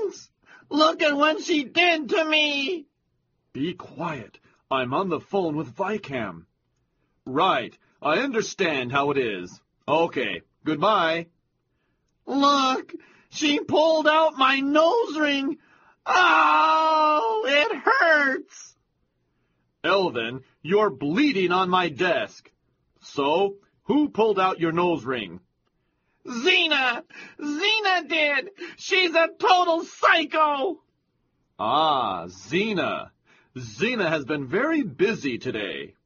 thanks. Look at what she did to me. Be quiet. I'm on the phone with Vicam. Right. I understand how it is. Okay. Goodbye. Look, she pulled out my nose ring. Oh, it hurts. Elvin, you're bleeding on my desk. So, who pulled out your nose ring? Xena! Xena did! She's a total psycho! Ah, Xena. Xena has been very busy today.